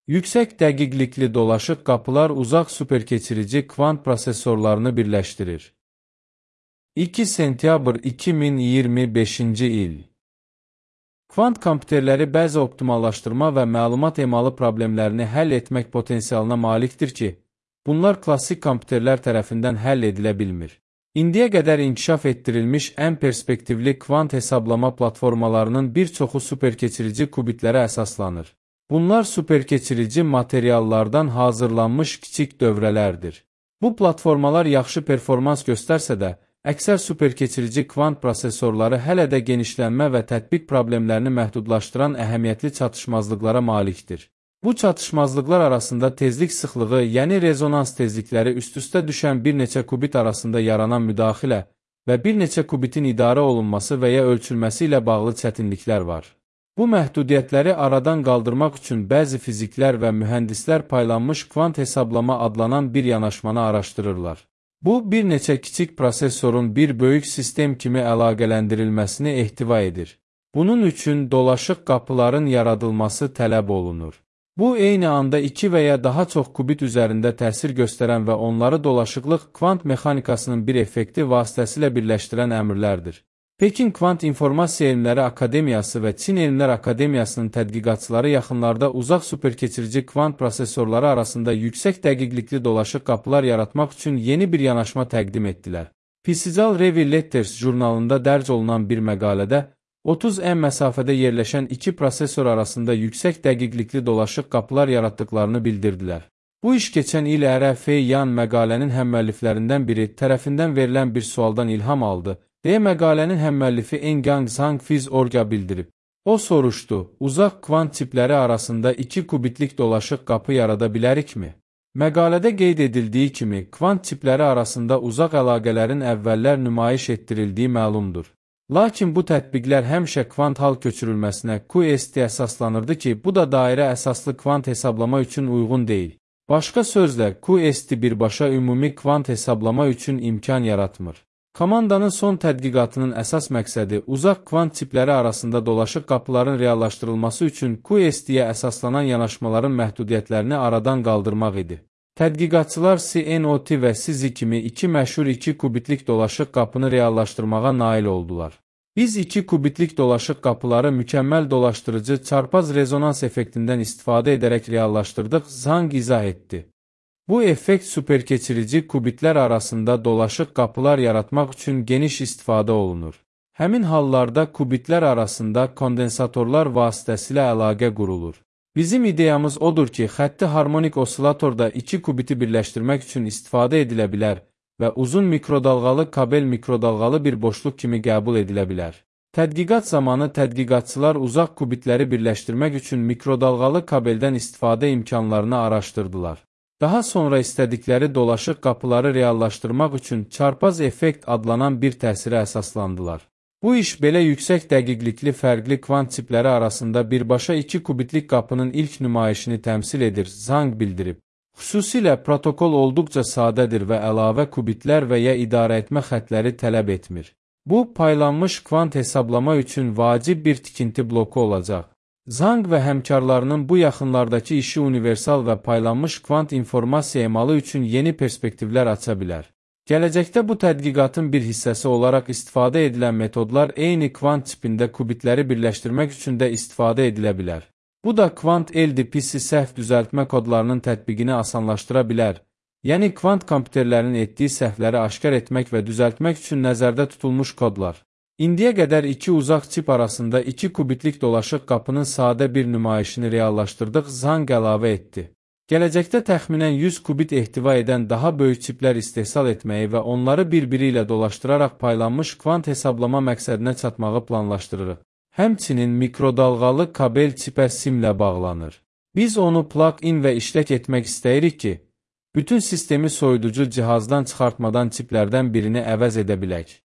Yüksək dəqiqlikli dolaşıq qapılar uzaq superkeçirici kvant prosesorlarını birləşdirir. 2 sentyabr 2025-ci il. Kvant kompüterləri bəzi optimallaşdırma və məlumat emalı problemlərini həll etmək potensialına malikdir ki, bunlar klassik kompüterlər tərəfindən həll edilə bilmir. İndiyə qədər inkişaf etdirilmiş ən perspektivli kvant hesablama platformalarının bir çoxu superkeçirici kubitlərə əsaslanır. Bunlar superkeçirici materiallardan hazırlanmış kiçik dövrələrdir. Bu platformalar yaxşı performans göstərsə də, əksər superkeçirici kvant prosesorları hələ də genişlənmə və tətbiq problemlərini məhdudlaşdıran əhəmiyyətli çatışmazlıqlara malikdir. Bu çatışmazlıqlar arasında tezlik sıxlığı, yəni rezonans tezlikləri üst-üstə düşən bir neçə kubit arasında yaranan müdaxilə və bir neçə kubitin idarə olunması və ya ölçülməsi ilə bağlı çətinliklər var. Bu məhdudiyyətləri aradan qaldırmaq üçün bəzi fiziklər və mühəndislər paylanmış kvant hesablama adlanan bir yanaşmanı araşdırırlar. Bu, bir neçə kiçik prosesorun bir böyük sistem kimi əlaqələndirilməsini ehtiva edir. Bunun üçün dolaşıq qapıların yaradılması tələb olunur. Bu, eyni anda 2 və ya daha çox kubit üzərində təsir göstərən və onları dolaşıqlıq kvant mexanikasının bir effekti vasitəsilə birləşdirən əmrlərdir. Pekin Kvant İnformasiya Elmləri Akademiyası və Çin Elmlər Akademiyasının tədqiqatçıları yaxınlarda uzaq superkeçirici kvant prosesorları arasında yüksək dəqiqlikli dolaşıq qapılar yaratmaq üçün yeni bir yanaşma təqdim etdilər. Physical Review Letters jurnalında dərc olunan bir məqalədə 30 m məsafədə yerləşən iki prosesor arasında yüksək dəqiqlikli dolaşıq qapılar yaratdıqlarını bildirdilər. Bu iş keçən il R.F. Yan məqalənin həmmüəlliflərindən biri tərəfindən verilən bir sualdan ilham aldı, deyə məqalənin həmmüəllifi Engang Zhang Fiz.org-a bildirib. O soruşdu, uzaq kvant tipləri arasında 2 kubitlik dolaşıq qapı yarada bilərikmi? Məqalədə qeyd edildiyi kimi, kvant tipləri arasında uzaq əlaqələrin əvvəllər nümayiş etdirildiyi məlumdur. Lakin bu tətbiqlər həmişə kvant hal köçürülməsinə QST əsaslanırdı ki, bu da dairə əsaslı kvant hesablama üçün uyğun deyil. Başqa sözlə, QST birbaşa ümumi kvant hesablama üçün imkan yaratmır. Komandanın son tədqiqatının əsas məqsədi uzaq kvant tipləri arasında dolaşıq qapıların reallaşdırılması üçün QST-yə əsaslanan yanaşmaların məhdudiyyətlərini aradan qaldırmaq idi. Tədqiqatçılar CNOT və SIZI kimi iki məşhur 2 kubitlik dolaşıq qapını reallaşdırmağa nail oldular. Biz 2 kubitlik dolaşıq qapıları mükəmməl dolaşdırıcı çarpaz rezonans effektindən istifadə edərək reallaşdırdıq, Zhang izah etdi. Bu effekt superkeçirici kubitlər arasında dolaşıq qapılar yaratmaq üçün geniş istifadə olunur. Həmin hallarda kubitlər arasında kondensatorlar vasitəsilə əlaqə qurulur. Bizim ideyamız odur ki, xətti harmonik osilatorda 2 kubiti birləşdirmək üçün istifadə edilə bilər və uzun mikrodalğalı kabel mikrodalğalı bir boşluq kimi qəbul edilə bilər. Tədqiqat zamanı tədqiqatçılar uzaq kubitləri birləşdirmək üçün mikrodalğalı kabeldən istifadə imkanlarını araşdırdılar. Daha sonra istədikləri dolaşıq qapıları reallaşdırmaq üçün çarpaz effekt adlanan bir təsirə əsaslandılar. Bu iş belə yüksək dəqiqlikli fərqli kvant tipləri arasında birbaşa 2 kubitlik qapının ilk nümayişini təmsil edir, Zhang bildirib. Xüsusilə protokol olduqca sadədir və əlavə kubitlər və ya idarə etmə xətləri tələb etmir. Bu, paylanmış kvant hesablama üçün vacib bir tikinti bloku olacaq. Zhang və həmkarlarının bu yaxınlardakı işi universal və paylanmış kvant informasiya emalı üçün yeni perspektivlər aça bilər. Gələcəkdə bu tədqiqatın bir hissəsi olaraq istifadə edilən metodlar eyni kvant tipində kubitləri birləşdirmək üçün də istifadə edilə bilər. Bu da kvant LDPC səhv düzəltmə kodlarının tətbiqini asanlaşdıra bilər, yəni kvant kompüterlərinin etdiyi səhvləri aşkar etmək və düzəltmək üçün nəzərdə tutulmuş kodlar. İndiyə qədər iki uzaq çip arasında 2 kubitlik dolaşıq qapının sadə bir nümayişini reallaşdırdıq, Zhang əlavə etdi. Gələcəkdə təxminən 100 kubit ehtiva edən daha böyük çiplər istehsal etməyi və onları bir-biri ilə dolaşdıraraq paylanmış kvant hesablama məqsədinə çatmağı planlaşdırırıq. Həmçinin mikrodalğalı kabel çipə simlə bağlanır. Biz onu plug-in və işlək etmək istəyirik ki, bütün sistemi soyuducu cihazdan çıxartmadan çiplərdən birini əvəz edə bilək.